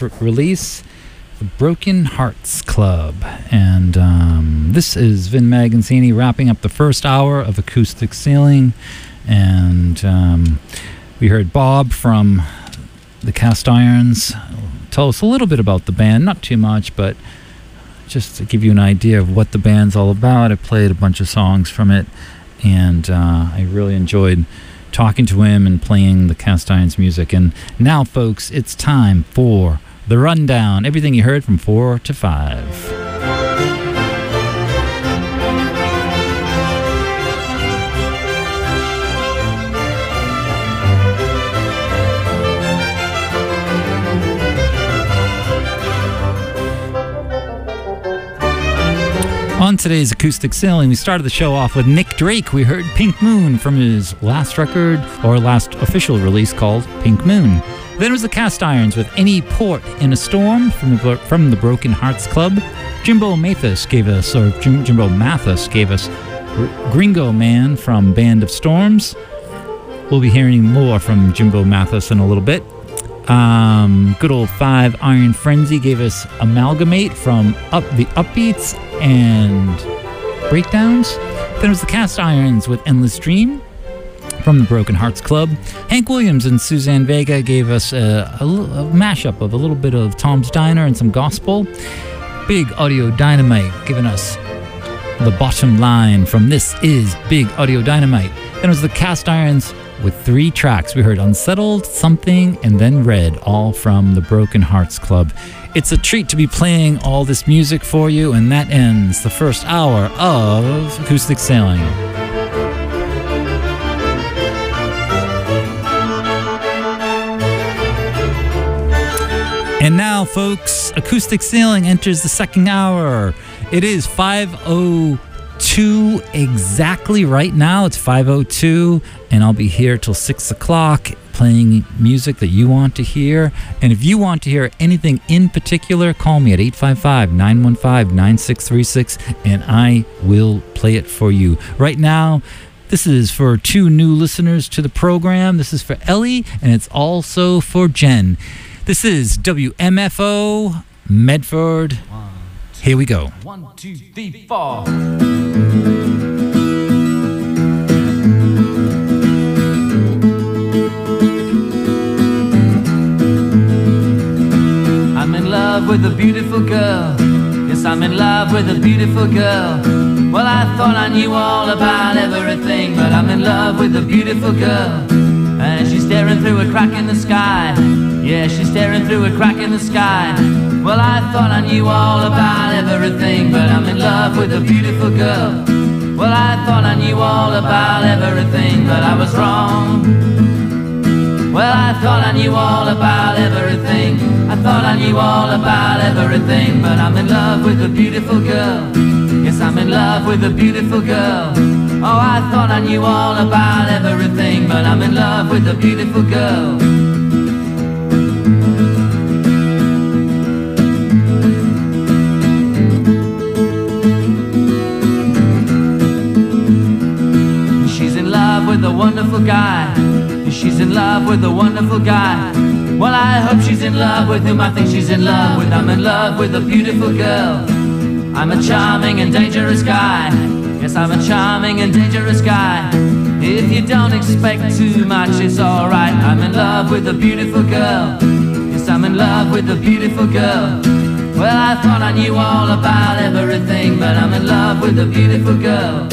release, The Broken Hearts Club. And this is Vin Magazzini wrapping up the first hour of Acoustic Ceiling. And we heard Bob from the Cast Irons tell us a little bit about the band, not too much, but just to give you an idea of what the band's all about. I played a bunch of songs from it, and I really enjoyed talking to him and playing the Cast Irons music. And now, folks, it's time for the rundown. Everything you heard from 4 to 5. On today's Acoustic Ceiling, we started the show off with Nick Drake. We heard Pink Moon from his last record, or last official release, called Pink Moon. Then it was the Cast Irons with Any Port in a Storm from the Broken Hearts Club. Jimbo Mathis gave us Gringo Man from Band of Storms. We'll be hearing more from Jimbo Mathis in a little bit. Good old Five Iron Frenzy gave us Amalgamate from the Upbeats and Breakdowns. Then it was the Cast Irons with Endless Dream from the Broken Hearts Club. Hank Williams and Suzanne Vega gave us a mashup of a little bit of Tom's Diner and some gospel. Big Audio Dynamite giving us The Bottom Line from This Is Big Audio Dynamite. Then it was the Cast Irons with 3 tracks. We heard Unsettled, Something, and then Red, all from the Broken Hearts Club. It's a treat to be playing all this music for you, and that ends the first hour of Acoustic Sailing. And now, folks, Acoustic Sailing enters the second hour. It is 5:02 exactly right now. It's 5:02, and I'll be here till 6 o'clock playing music that you want to hear. And if you want to hear anything in particular, call me at 855-915-9636, and I will play it for you. Right now, this is for 2 new listeners to the program. This is for Ellie, and it's also for Jen. This is WMFO Medford. Here we go. 1, 2, 3, 4. I'm in love with a beautiful girl. Yes, I'm in love with a beautiful girl. Well, I thought I knew all about everything, but I'm in love with a beautiful girl. And she's staring through a crack in the sky. Yeah, she's staring through a crack in the sky. Well, I thought I knew all about everything, but I'm in love with a beautiful girl. Well, I thought I knew all about everything, but I was wrong. Well, I thought I knew all about everything. I thought I knew all about everything, but I'm in love with a beautiful girl. Yes, I'm in love with a beautiful girl. Oh, I thought I knew all about everything, but I'm in love with a beautiful girl. She's in love with a wonderful guy. She's in love with a wonderful guy. Well, I hope she's in love with him. I think she's in love with. I'm in love with a beautiful girl. I'm a charming and dangerous guy. Yes, I'm a charming and dangerous guy. If you don't expect too much, it's alright. I'm in love with a beautiful girl. Yes, I'm in love with a beautiful girl. Well, I thought I knew all about everything, but I'm in love with a beautiful girl.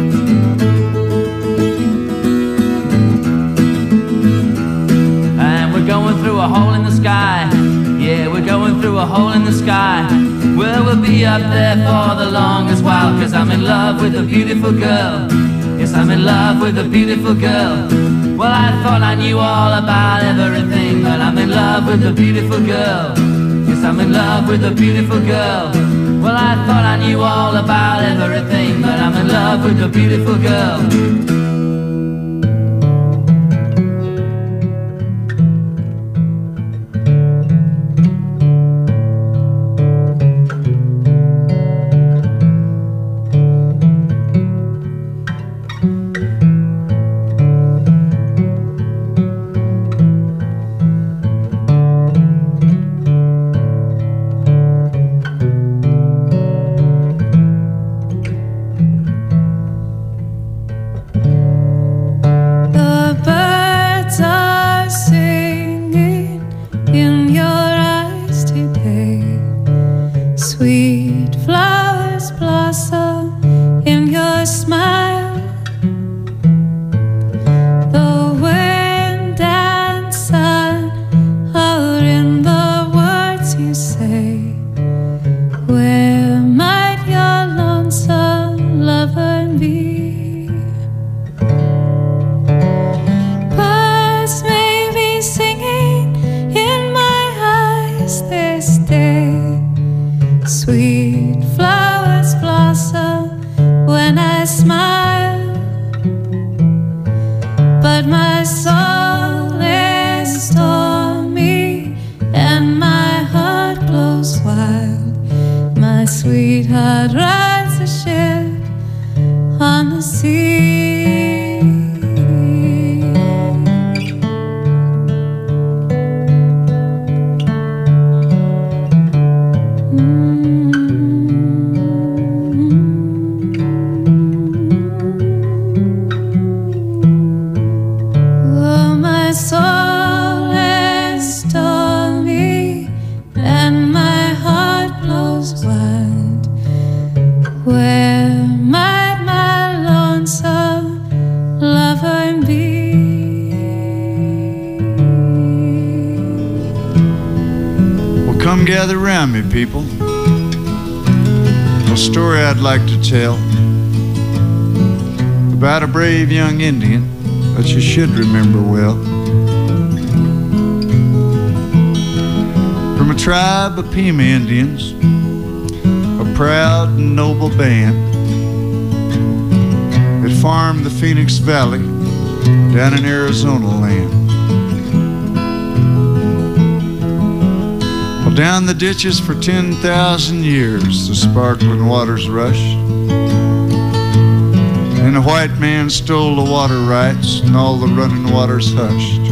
And we're going through a hole in the sky. Yeah, we're going through a hole in the sky. Well, we'll be up there for the longest while, 'cause I'm in love with a beautiful girl. Yes, I'm in love with a beautiful girl. Well, I thought I knew all about everything, but I'm in love with a beautiful girl. Yes, I'm in love with a beautiful girl. Well, I thought I knew all about everything, but I'm in love with a beautiful girl. Sweet flowers blossom when I smile, but my soul is stormy and my heart blows wild. My sweetheart rides a ship on the sea. Gather around me, people. A story I'd like to tell about a brave young Indian that you should remember well. From a tribe of Pima Indians, a proud and noble band that farmed the Phoenix Valley down in Arizona land. Down the ditches for 10,000 years the sparkling waters rushed, and the white man stole the water rights and all the running waters hushed.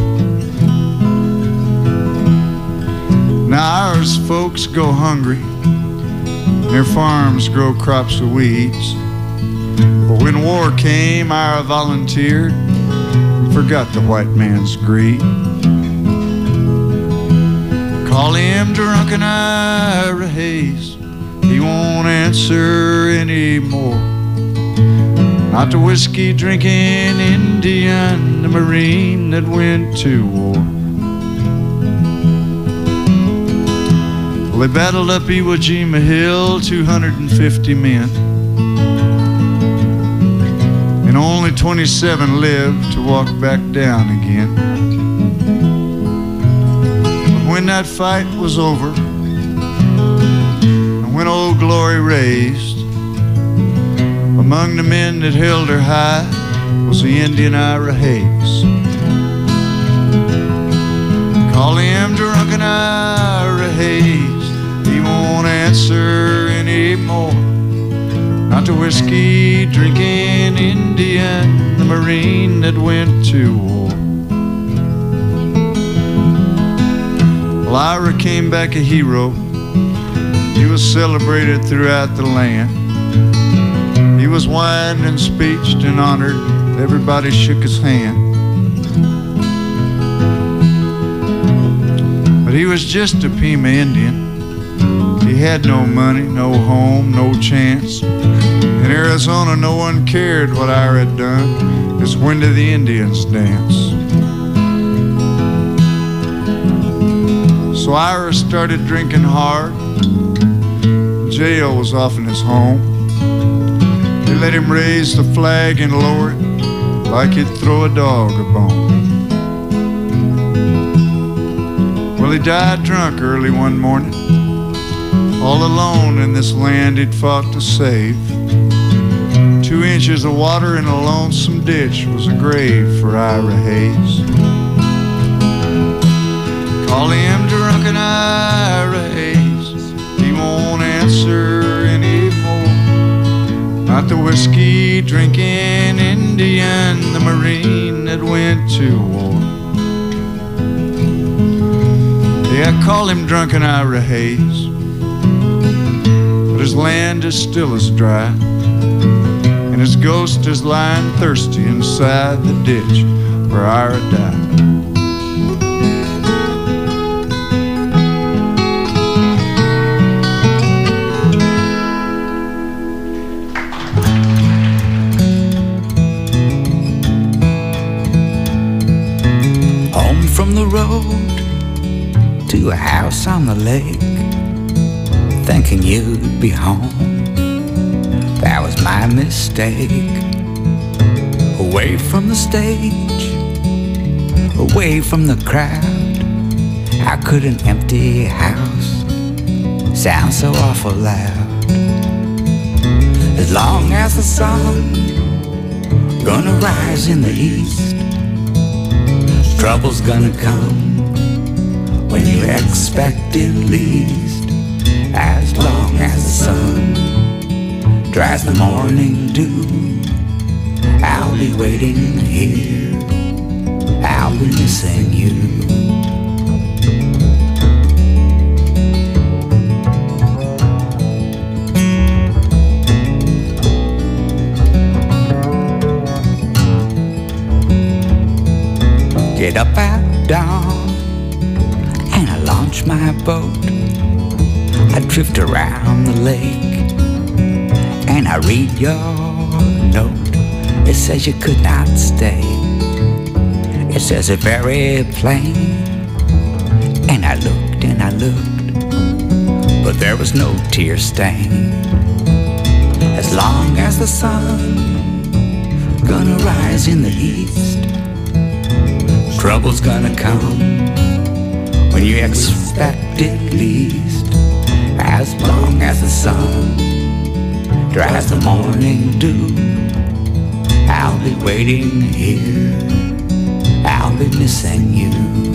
Now ours folks go hungry, their farms grow crops of weeds, but when war came I volunteered and forgot the white man's greed. Call him drunken Ira Hayes, he won't answer anymore. Not the whiskey drinking Indian, the Marine that went to war. Well, they battled up Iwo Jima Hill, 250 men, and only 27 lived to walk back down again. When that fight was over, and when Old Glory raised, among the men that held her high was the Indian Ira Hayes. Call him drunken Ira Hayes, he won't answer anymore. Not the whiskey drinking Indian, the Marine that went to war. Well, Ira came back a hero. He was celebrated throughout the land. He was wined and speeched and honored. Everybody shook his hand. But he was just a Pima Indian. He had no money, no home, no chance. In Arizona, no one cared what Ira had done. It's when did the Indians dance? So Ira started drinking hard. Jail was often his home. They let him raise the flag and lower it like he'd throw a dog a bone. Well, he died drunk early one morning, all alone in this land he'd fought to save. 2 inches of water in a lonesome ditch was a grave for Ira Hayes. Call him drunken Ira Hayes, he won't answer anymore. Not the whiskey drinking Indian, the Marine that went to war. Yeah, call him drunken Ira Hayes, but his land is still as dry, and his ghost is lying thirsty inside the ditch where Ira died. From the road to a house on the lake, thinking you'd be home. That was my mistake. Away from the stage, away from the crowd, how could an empty house sounds so awful loud. As long as the sun gonna rise in the east, trouble's gonna come when you expect it least. As long as the sun dries the morning dew, I'll be waiting here, I'll be missing you. Get up at dawn and I launch my boat. I drift around the lake and I read your note. It says you could not stay. It says it very plain. And I looked, but there was no tear stain. As long as the sun gonna rise in the east, trouble's gonna come when you expect it least. As long as the sun dries the morning dew, I'll be waiting here, I'll be missing you.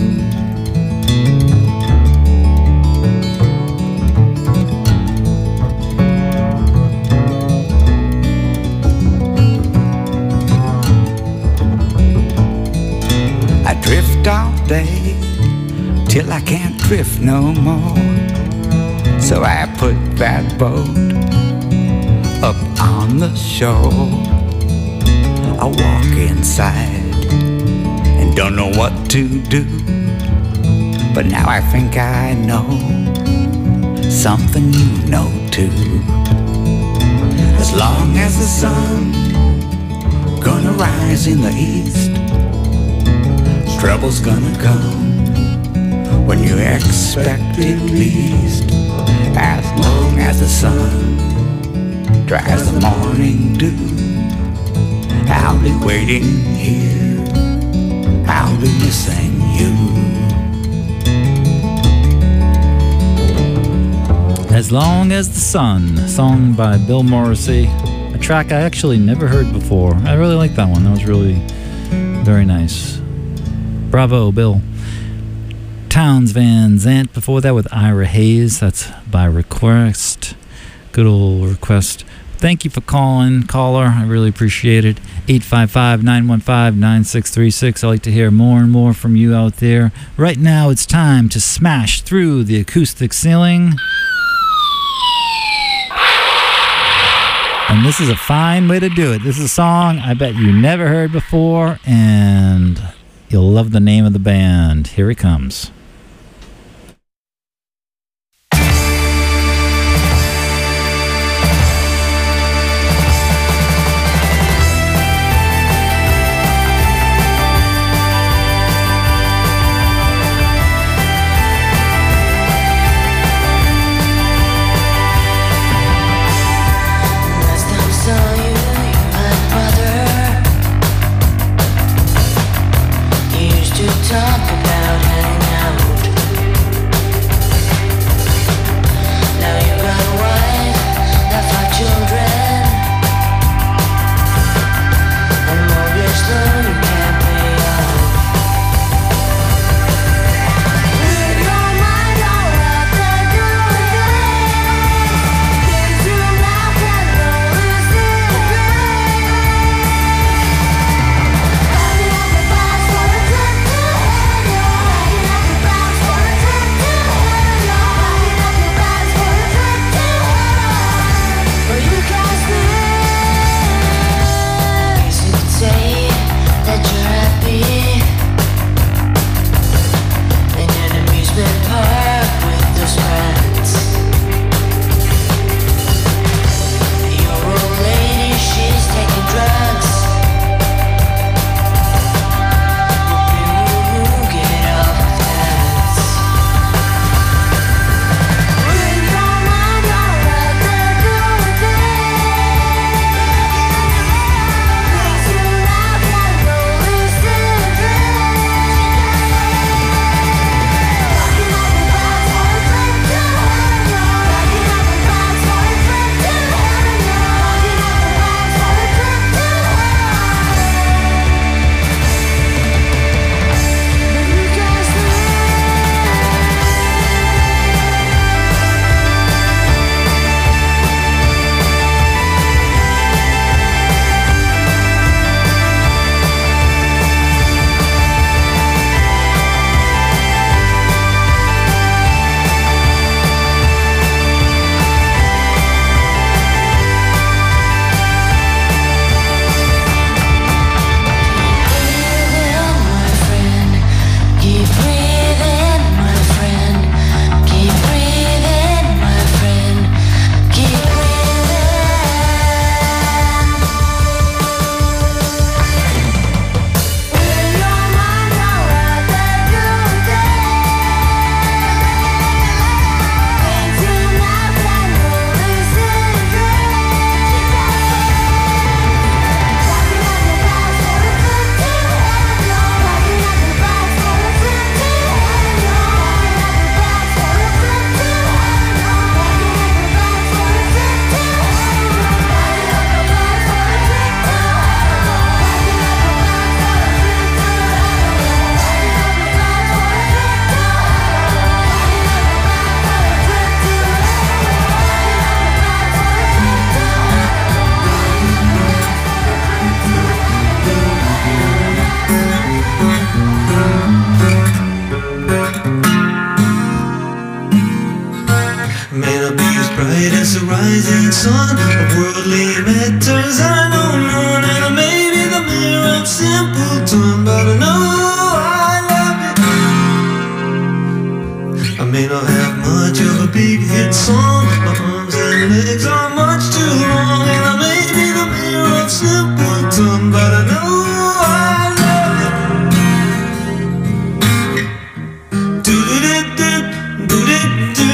I drift all day till I can't drift no more. So I put that boat up on the shore. I walk inside and don't know what to do, but now I think I know something you know too. As long as the sun gonna rise in the east, trouble's gonna come when you expect it least. As long as the sun dries the morning dew, I'll be waiting here, I'll be missing you. As Long as the Sun, song by Bill Morrissey, a track I actually never heard before. I really like that one. That was really very nice. Bravo, Bill. Townes Van Zandt before that with Ira Hayes. That's by request. Good old request. Thank you for calling, caller. I really appreciate it. 855-915-9636. I like to hear more and more from you out there. Right now, it's time to smash through the acoustic ceiling. And this is a fine way to do it. This is a song I bet you never heard before, and you'll love the name of the band. Here it comes. Talk about hanging out May not be as bright as the rising sun of worldly matters. I know none, and I may be the mirror of simpleton, but I know I love it. I may not have much of a big hit song, my arms and legs are much too long, and I may be the mirror of simpleton, but I know I love it. Do-do-do-do, do-do-do.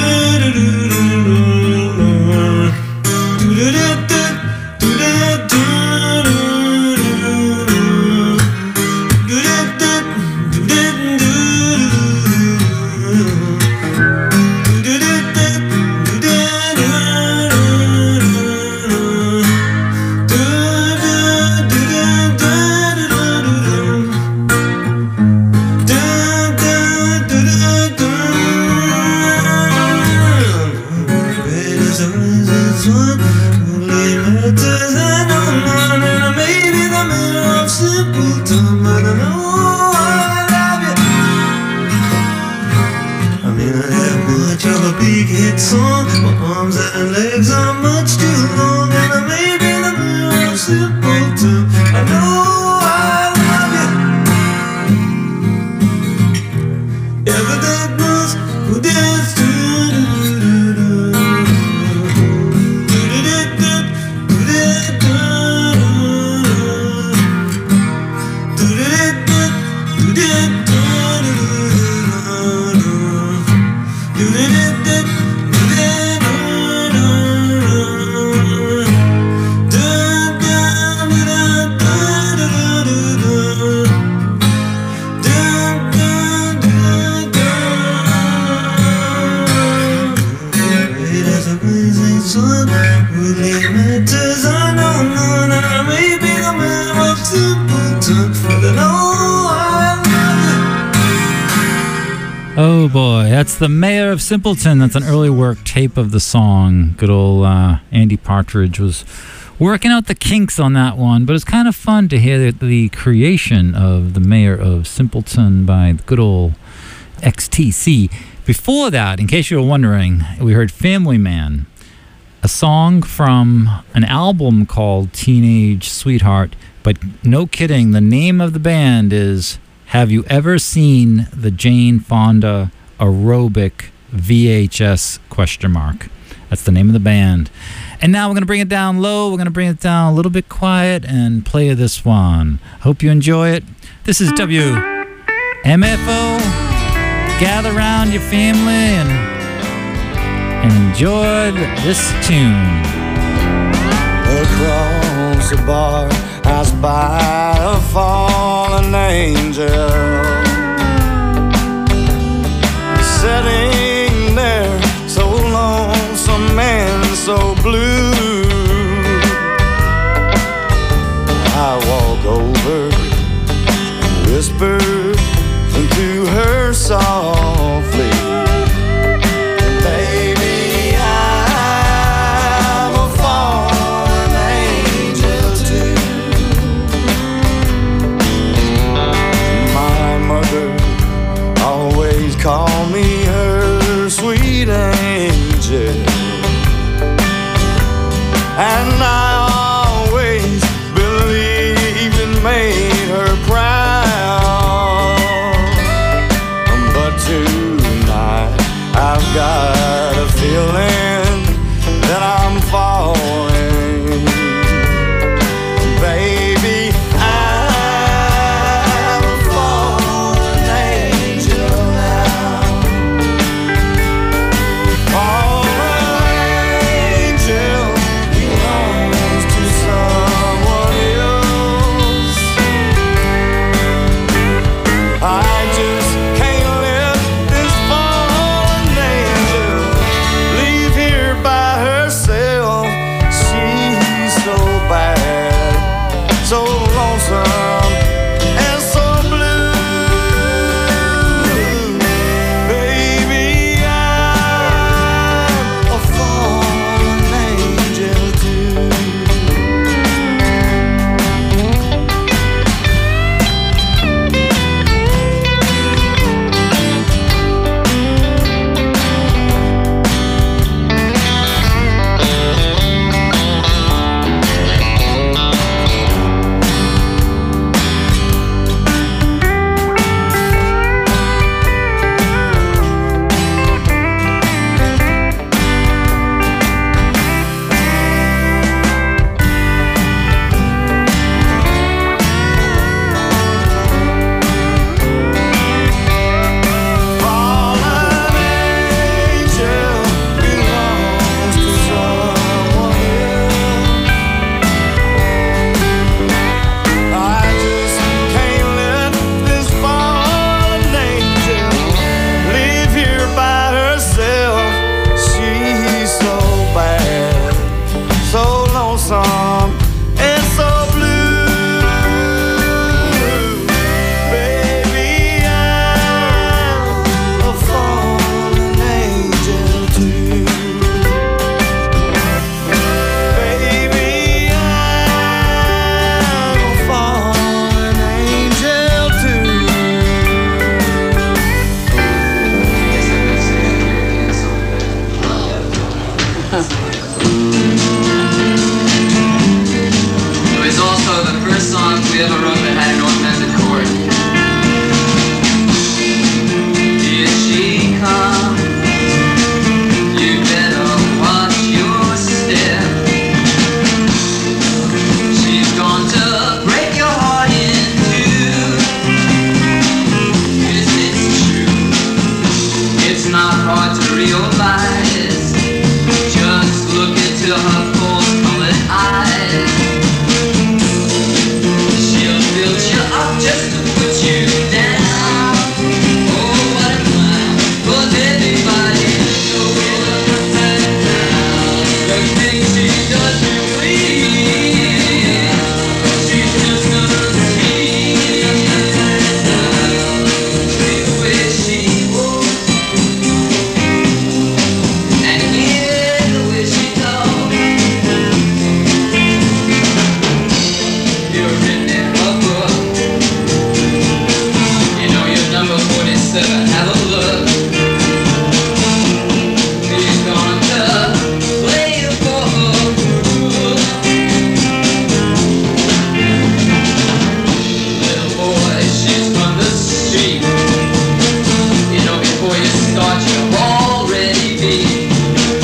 Oh boy, that's the Mayor of Simpleton. That's an early work tape of the song. Good old Andy Partridge was working out the kinks on that one, but it's kind of fun to hear the creation of the Mayor of Simpleton by the good old XTC. Before that, in case you were wondering, we heard Family Man, a song from an album called Teenage Sweetheart, but no kidding, the name of the band is Have You Ever Seen the Jane Fonda Aerobic VHS ? That's the name of the band. And now we're going to bring it down low. We're going to bring it down a little bit quiet and play this one. Hope you enjoy it. This is WMFO. Gather around your family and enjoy this tune. Across the bar, I spy a fallen angel sitting there, so lonesome and so blue. I walk over and whisper to her softly, baby, I'm a fallen angel too. My mother always called me her sweet angel, and I always believed it made her proud. But tonight I've got a feeling that I'm falling. Baby, I'm a fallen angel now. Fallen angel belongs to someone else. I just can't let this fallen angel leave It was also the first song we ever wrote that had an augmented chord. Here she comes, you better watch your step. She's going to break your heart in two. Yes, it's true. It's not hard to realize. Just look into her full-colored eyes. She'll build you up just to put you down. Oh, what a clown. But everybody knows the things she does to please. She's just gonna see the way she walks and hear the way she talks. You're written in her book. You know your number 47. Have a look. She's going to play you for a fool. Little boy, she's from the street. You know before you start you're already beat.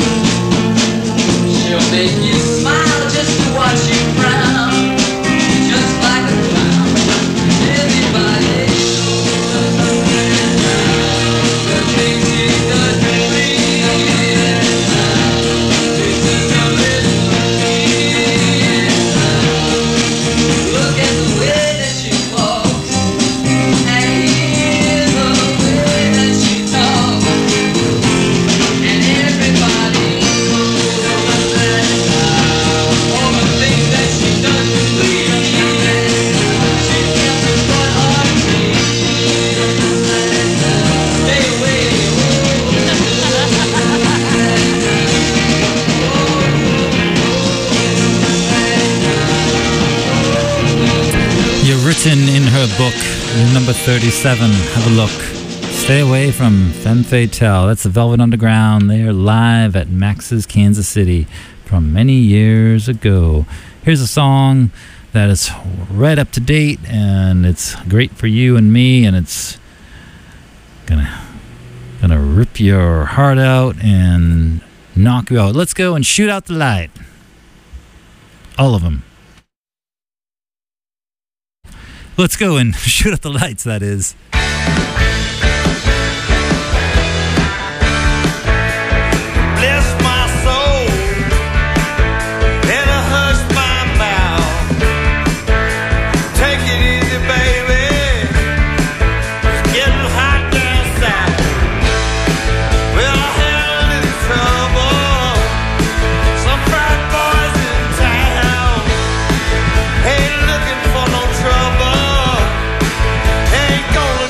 She'll make you smile just to watch you frown. Just like a clown. Everybody knows the things she does to please. She's just a little tease. Look at the way that she walks and hear the way that she talks. And everybody knows all the things that she does to please. She's nothing but our stay away. You're written in her book. You're number 37. Have a look. Stay away from Femme Fatale. That's the Velvet Underground. They are live at Max's Kansas City from many years ago. Here's a song that is right up to date, and it's great for you and me, and it's gonna rip your heart out and knock you out. Let's go and shoot out the light. All of them. Let's go and shoot out the lights, that is. Bless my soul and hush my mouth. Take it easy, baby. It's getting hot down south. Well, I had a little trouble. Some frat boys in town ain't looking for no trouble. Ain't gonna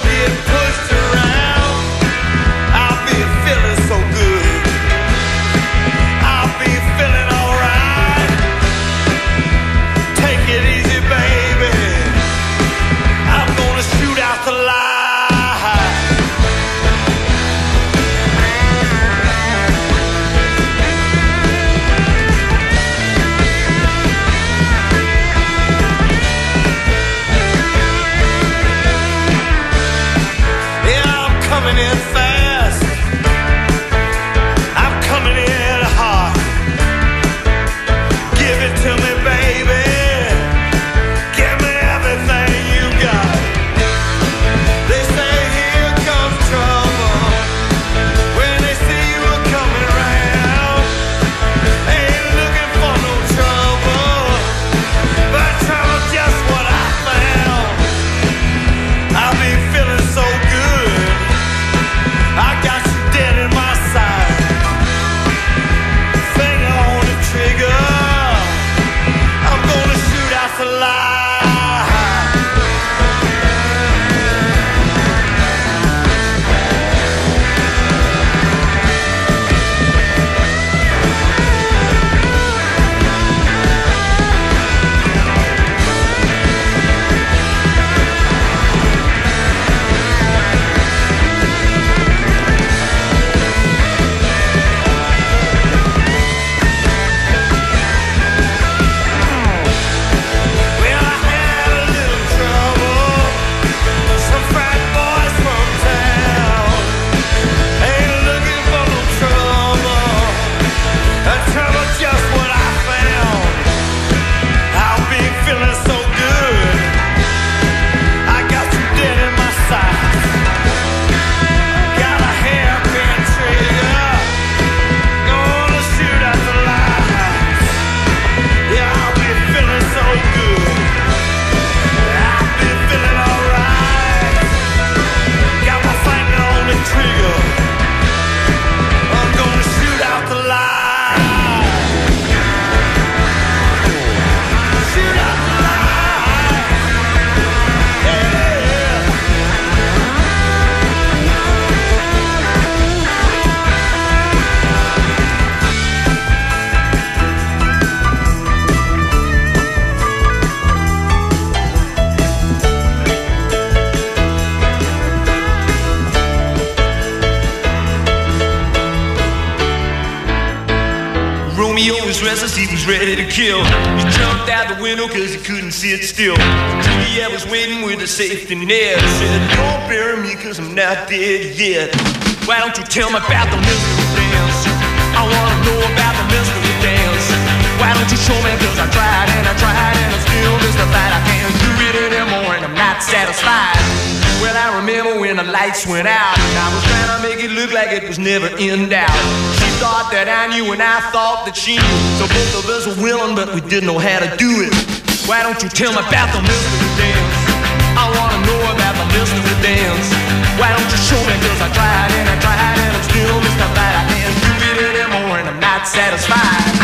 Romeo was restless, he was ready to kill. He jumped out the window cause he couldn't sit still. Juliet was waiting with a safety net. He said, don't bury me cause I'm not dead yet. Why don't you tell me about the mystery dance? I wanna know about the mystery dance. Why don't you show me cause I tried and I'm still mystified. I can't do it anymore and I'm not satisfied. Well, I remember when the lights went out and I was trying to make it look like it was never in doubt. She thought that I knew and I thought that she knew. So both of us were willing but we didn't know how to do it. Why don't you tell me about the mystery dance? I wanna know about the mystery dance. Why don't you show me cause I tried and I'm still mystified. I can't do it anymore and I'm not satisfied.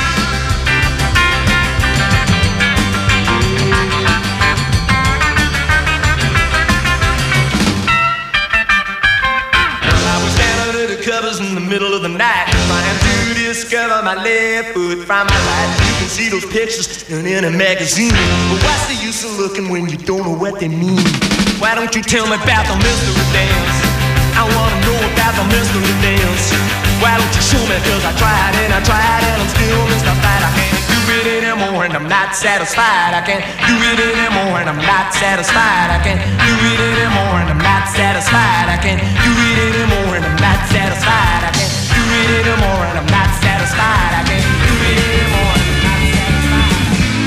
Covers in the middle of the night, trying to discover my left foot from my right. You can see those pictures in a magazine, but what's the use of looking when you don't know what they mean? Why don't you tell me about the mystery dance? I wanna know about the mystery dance. Why don't you show me cause I tried and I'm still mystified. I can't do it anymore and I'm not satisfied. I can't do it anymore and I'm not satisfied. I can't do it anymore and I'm not satisfied. I can't do it anymore and I'm not satisfied. I can't do it anymore and I'm not satisfied. I can't do it anymore and I'm not satisfied.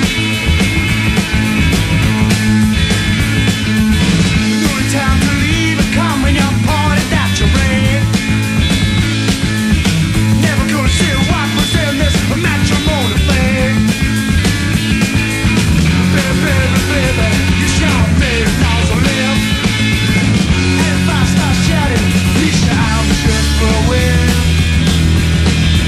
No time to leave and come when you're pointed at your brain. Never gonna see what was in this matrimony thing. Baby, baby, you shot me nose a live. And if I start shouting, please shout just for a win.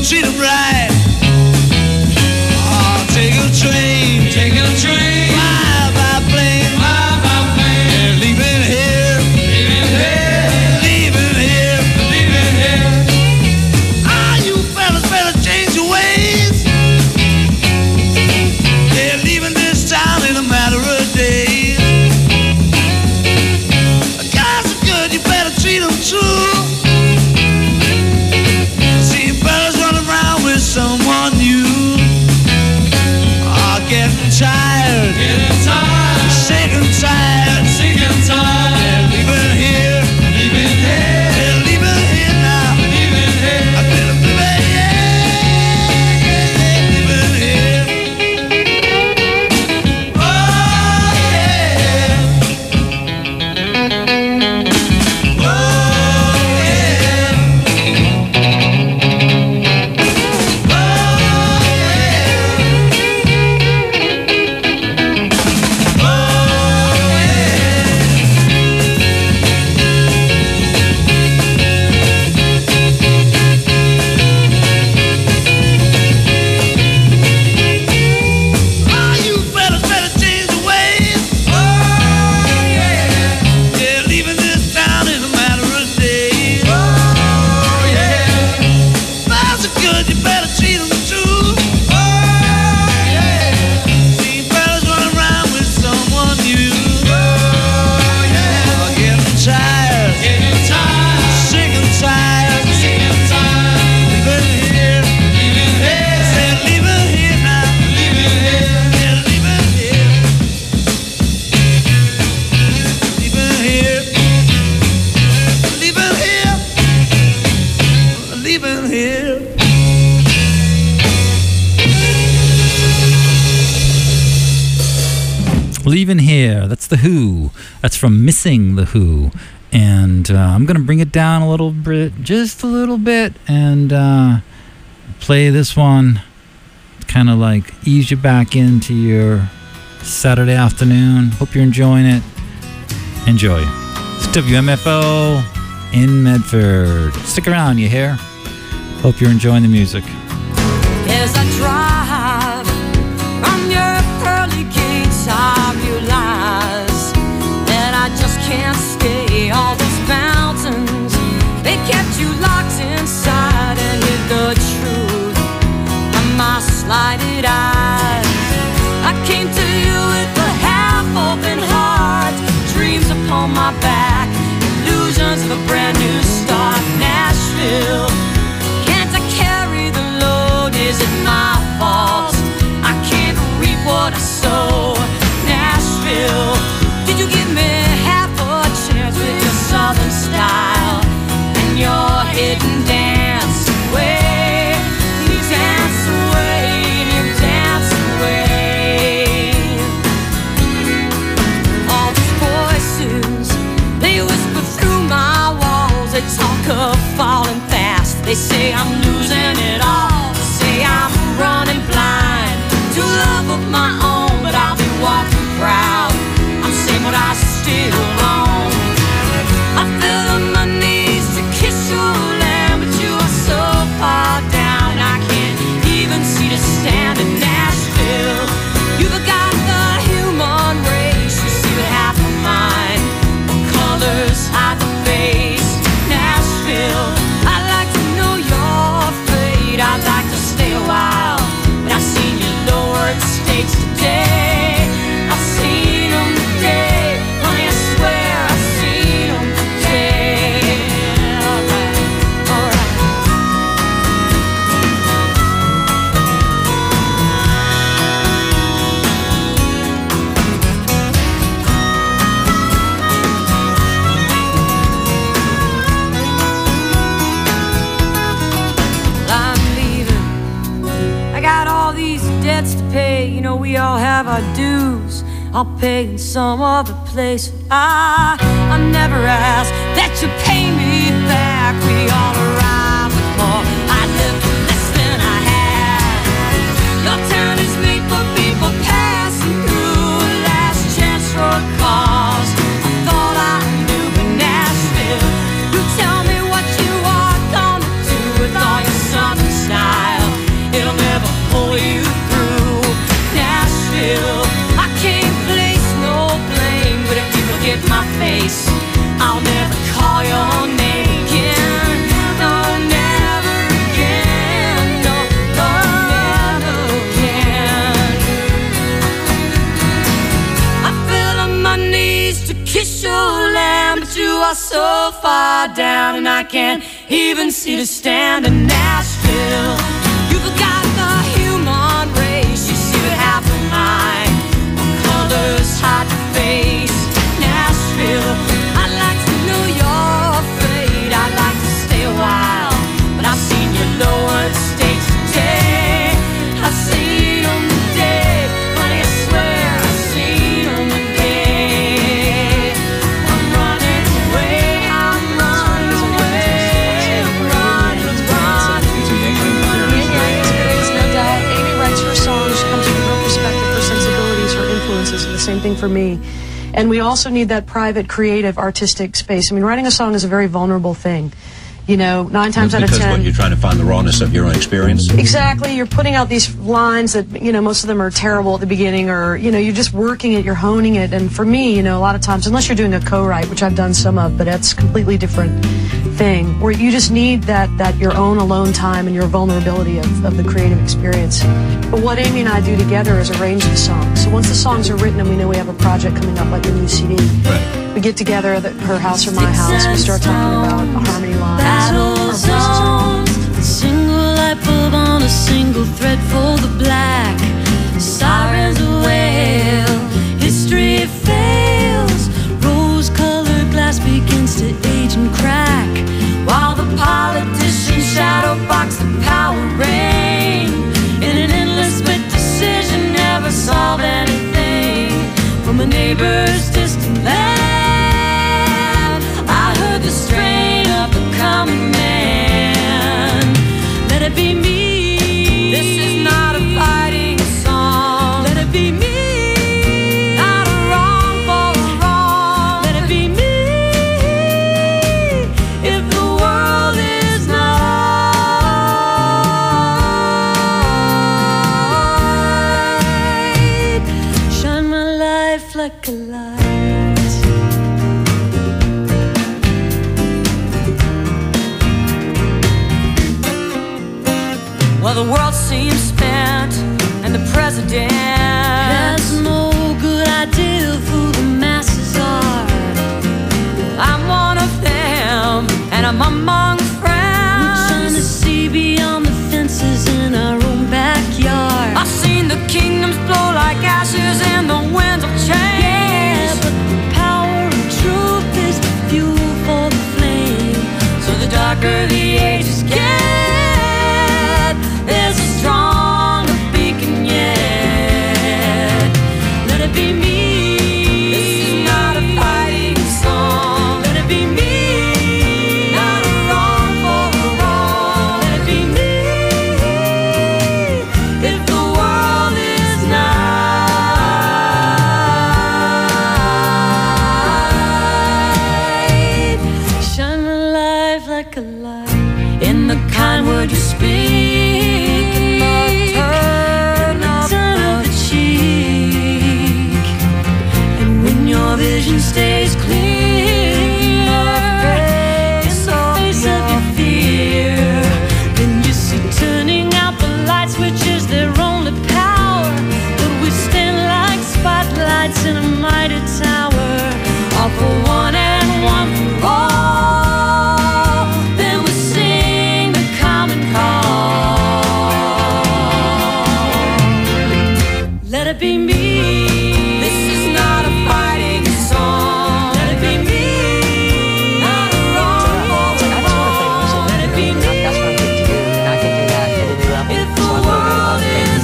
treat them right. Oh, take a train, fly by plane, and leaving here, leaving here. Ah, you fellas better change your ways. They're leaving this town in a matter of days. Guys are good, you better treat them true. See fellas running around with someone new. Ah, getting tired, sick and tired. They're leaving here, they're leaving here now. I better leave here, leaving here. Oh yeah, oh yeah, oh, you fellas better change your ways. Oh yeah, they're leaving this town in a matter of days. Oh yeah, fellas are good, you better treat them true. Oh yeah, see fellas running around with someone new. Oh yeah, getting tired, sick and tired. Leaving here, they're leaving here now. They're leaving here, leaving here, leaving here, leaving here. Leaving Here. That's The Who. That's from Missing The Who. And I'm going to bring it down a little bit, just a little bit, and play this one. Kind of like ease you back into your Saturday afternoon. Hope you're enjoying it. Enjoy. It's WMFO in Medford. Stick around, you hear? Hope you're enjoying the music. As I drive from your pearly gates, I realize that I just can't stay. All these mountains, they kept you locked inside and hid the truth from my slighted eyes. I came to you with a half-open heart, dreams upon my back, illusions of a brand new start. Nashville, can't I carry the load? Is it my fault? I can't reap what I sow. Nashville, did you give me half a chance with your southern style and your hidden dance away? You dance away, you dance away. All these voices, they whisper through my walls. They talk of falling fast. They say I'm losing it all. They say I'm running blind to love of my own, but I'll be walking proud. I'm saying what I still own. I fell on my knees to kiss your land, but you are so far down I can't even see to stand in Nashville. You've got the human race, you see with half of mine. What colors hide the face? Nashville, I'd like to know your fate. I'd like to stay a while, but I've seen you lowered stakes today. I've seen them today, honey, I swear I've seen them today. Alright, alright. I'm leaving. I got all these debts to pay. You know, we all have our dues. I'll pay in some other place. I never asked that you pay me back. We all arrive with more. I live for less than I had. Your town is made for people passing through. Last chance for a cause. I thought I knew, but Nashville, you tell me what you are gonna do with all your southern style. are so far down, and I can't even see to stand in Nashville. You forgot the human race. You see what half of mine, what colors hard to face. Nashville, I'd like to know you're afraid. I'd like to stay a while, but I've seen your lowered stage today. I've seen them today, honey, I swear I've seen them today. I'm running away, I'm running away, I'm running, There's no doubt. Amy writes her songs, she comes from her perspective, her sensibilities, her influences, and the same thing for me. And we also need that private, creative, artistic space. I mean, writing a song is a very vulnerable thing. You know, 9 times out of 10... Because what, you're trying to find the rawness of your own experience? Exactly. You're putting out these lines that, you know, most of them are terrible at the beginning, or, you know, you're just working it, you're honing it. And for me, you know, a lot of times, unless you're doing a co-write, which I've done some of, but that's a completely different thing, where you just need that your own alone time and your vulnerability of the creative experience. But what Amy and I do together is arrange the songs. So once the songs are written and we know we have a project coming up, like a new CD, we get together at her house or my house, we start talking about harmony lines, battle zones, a single light bulb on a single thread for the black. Sirens wail, history fails, rose-colored glass begins to age and crack, while the politicians shadow box the power reign. In an endless split decision, never solve anything. From a neighbor's distant land, I heard the strain of the common man. Let it be me. This is not a fighting song. Let it be me. Not a wrong for a wrong. Let it be me. If the world is night, shine my life like a light. Well, the world seems spent, and the president has no good idea who the masses are. I'm one of them, and I'm among friends. We're trying to see beyond the fences in our own backyard. I've seen the kingdoms blow like ashes and the winds of change. Yeah, but the power of truth is the fuel for the flame. So the darker the ages get, there's a stronger beacon yet. Let it be me. This is not a fighting song. Let it be me. Not a wrong for a wrong. Let it be me. If the world is night, shine my life like a light. In the kind word you speak, your vision stays clear, face of your fear. Then you see turning out the light switches their only power. But we stand like spotlights in a mighty tower, all for one and one for all. Then we sing the common call. Let it be me. This is not a fighting song. Let it be me. Not a wrong for a wrong. Let it be me. That's what I'm getting to do, and I can do that at any level. If the world is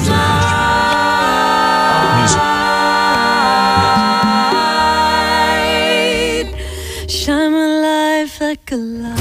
light, shine my life like a light.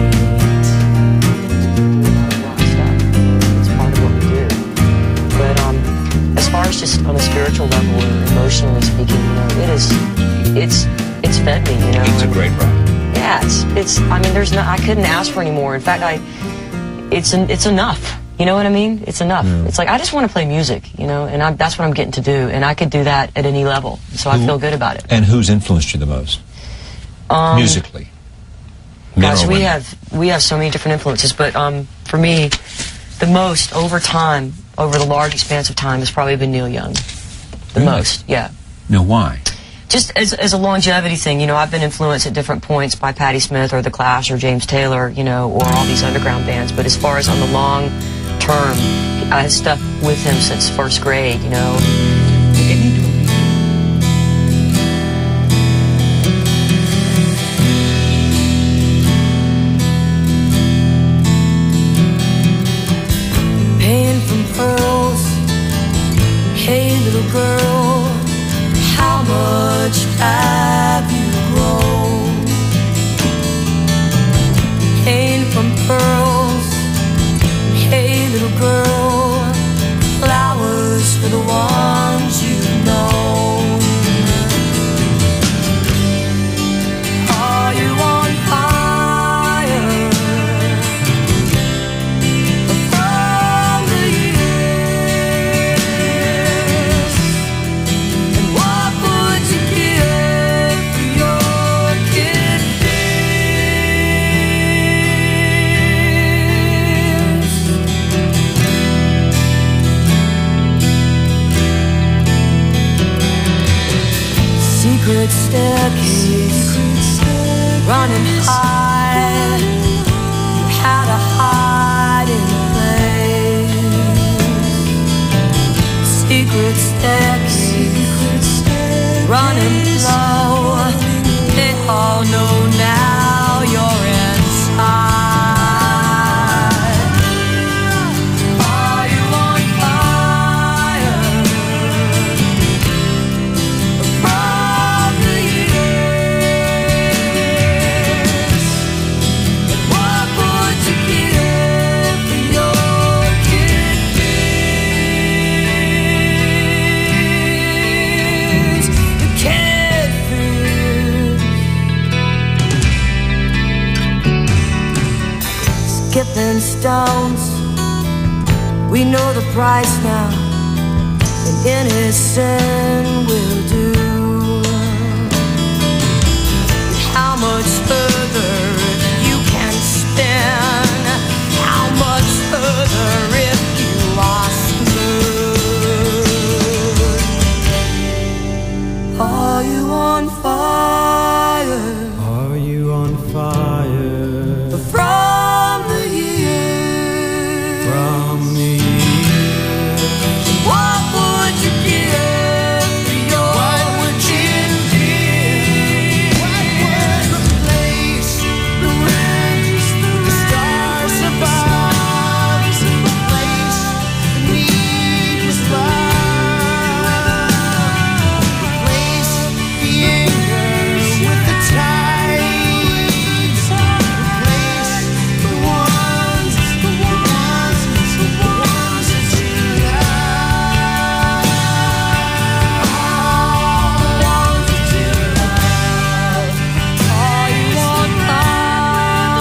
It's part of what we do. But as far as just on a spiritual level or emotionally speaking, you know, it's fed me, you know. It's a great rock. Yeah, it's. I mean, there's no. I couldn't ask for any more. In fact, it's enough. You know what I mean? It's enough. Yeah. It's like I just want to play music, you know, and that's what I'm getting to do, and I could do that at any level. So I feel good about it. And who's influenced you the most musically? Gosh, we have so many different influences, but for me, the most over time, over the large expanse of time, has probably been Neil Young. The most, yeah. Now, why? just as a longevity thing, you know, I've been influenced at different points by Patti Smith or The Clash or James Taylor, you know, or all these underground bands. But as far as on the long term, I stuck with him since first grade, you know. Pain from pearls. Hey, little girl, how much have you grown? Pain from pearls. Hey, little girl, flowers for the ones you know. Are you on fire from the years? And what would you give for your kid secret staircase, running high. You had a hiding place. Secret staircase, running low. They all know now you're inside. Are you on fire from the years? What would you give for your kid fears? The kid fears. Skipping stones, we know the price now, and innocent will do. How much further you can spin? How much further if you lost good? Are you on fire? Are you on fire From the years. from the years? What would you give for your kid? What would replace the winds, the stars above? Replace the needless love. Replace the anger with the tides. Replace the ones that you love. Are you on fire?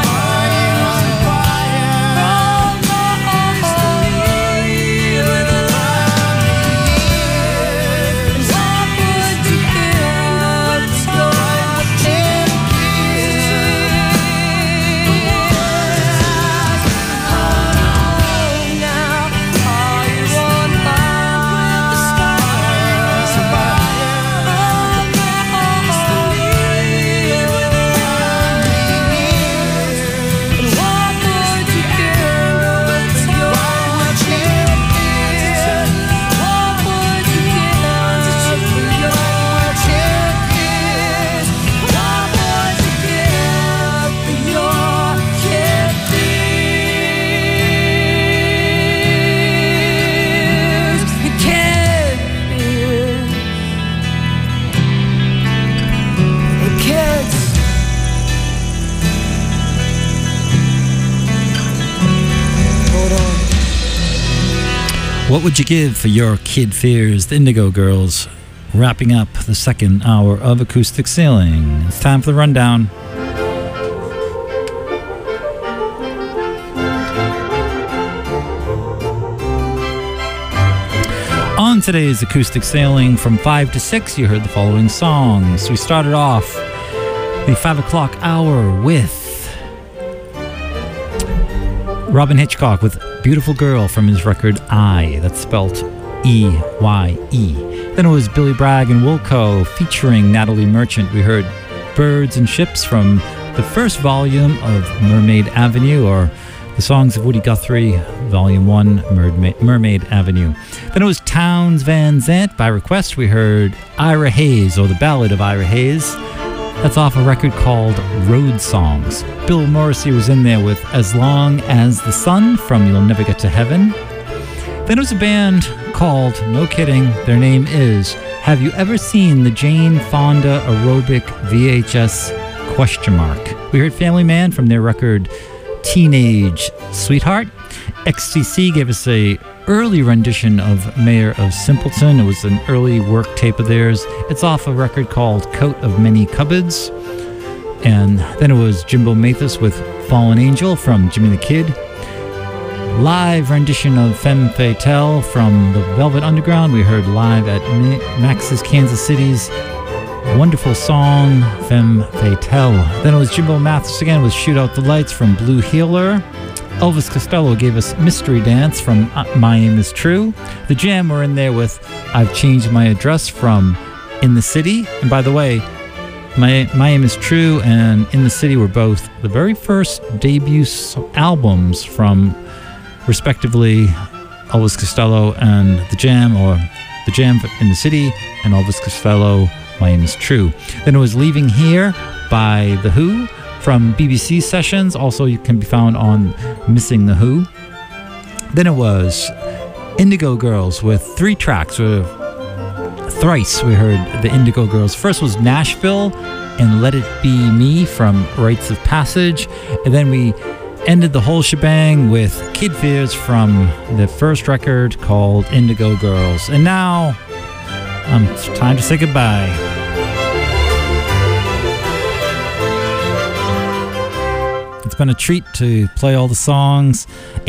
What would you give for your kid fears? The Indigo Girls wrapping up the second hour of Acoustic Sailing. It's time for the rundown. On today's Acoustic Sailing from 5 to 6, you heard the following songs. We started off the 5 o'clock hour with Robin Hitchcock with Beautiful Girl from his record I. That's spelt E-Y-E. Then it was Billy Bragg and Wilco featuring Natalie Merchant. We heard Birds and Ships from the first volume of Mermaid Avenue, or The Songs of Woody Guthrie, Volume 1, Mermaid Avenue. Then it was Townes Van Zandt. By request, we heard Ira Hayes, or The Ballad of Ira Hayes. That's off a record called Road Songs. Bill Morrissey was in there with As Long as the Sun from You'll Never Get to Heaven. Then it was a band called, no kidding, their name is Have You Ever Seen the Jane Fonda Aerobic VHS ? We heard Family Man from their record Teenage Sweetheart. XTC gave us a early rendition of Mayor of Simpleton. It was an early work tape of theirs. It's off a record called Coat of Many Cupboards. And then it was Jimbo Mathis with Fallen Angel from Jimmy the Kid. Live rendition of Femme Fatale from the Velvet Underground. We heard live at Max's Kansas City's wonderful song, Femme Fatale. Then it was Jimbo Mathis again with Shoot Out the Lights from Blue Healer. Elvis Costello gave us Mystery Dance from My Aim Is True. The Jam were in there with I've Changed My Address from In the City. And by the way, My Aim Is True and In the City were both the very first debut albums from, respectively, Elvis Costello and The Jam, or The Jam In the City and Elvis Costello, My Aim Is True. Then it was Leaving Here by The Who from BBC Sessions. Also, you can be found on Missing the Who. Then it was Indigo Girls with 3 tracks. Thrice we heard the Indigo Girls. First was Nashville and Let It Be Me from Rites of Passage. And then we ended the whole shebang with Kid Fears from the first record called Indigo Girls. And now, it's time to say goodbye. It's been a treat to play all the songs.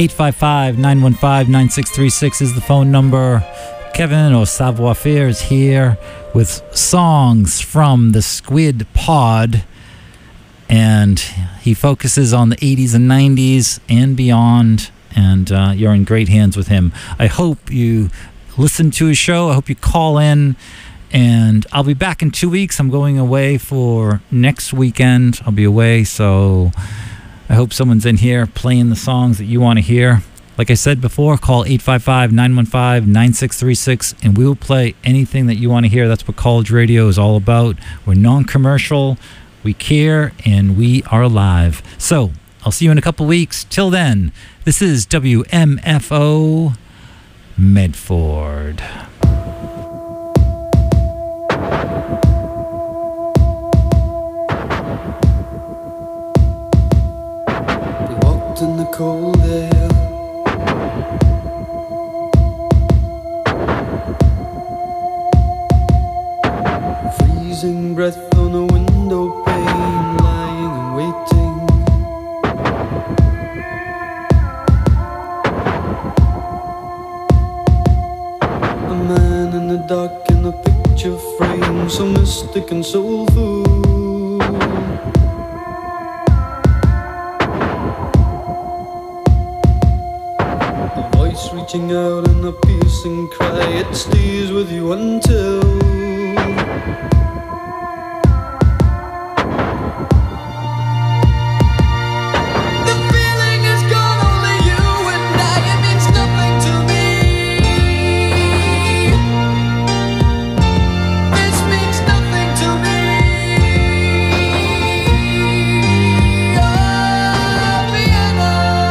855-915-9636 is the phone number. Kevin or Savoir Faire is here with songs from the Squid Pod. And he focuses on the 80s and 90s and beyond. And you're in great hands with him. I hope you listen to his show. I hope you call in. And I'll be back in 2 weeks. I'm going away for next weekend. I'll be away, so I hope someone's in here playing the songs that you want to hear. Like I said before, call 855-915-9636, and we will play anything that you want to hear. That's what college radio is all about. We're non-commercial, we care, and we are live. So, I'll see you in a couple weeks. Till then, this is WMFO Medford. In the cold air, freezing breath on the window pane, lying and waiting. A man in the dark in a picture frame, so mystic and soulful. Reaching out in a piercing cry, it stays with you until the feeling is gone, only you and I, it means nothing to me. This means nothing to me. Oh, Vienna.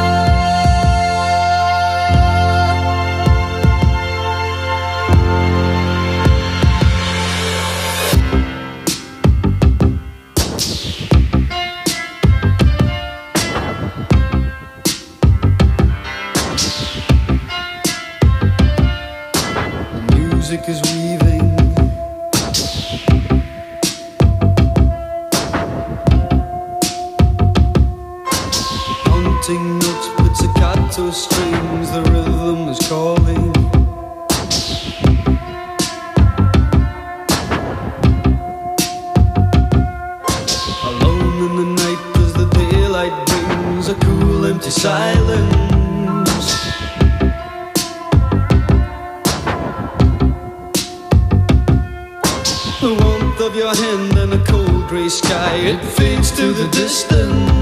Music is weaving, haunting notes, pizzicato strings, the rhythm is calling. Alone in the night as the daylight brings a cool empty silence. your hand and a cold grey sky. It fades to the distance.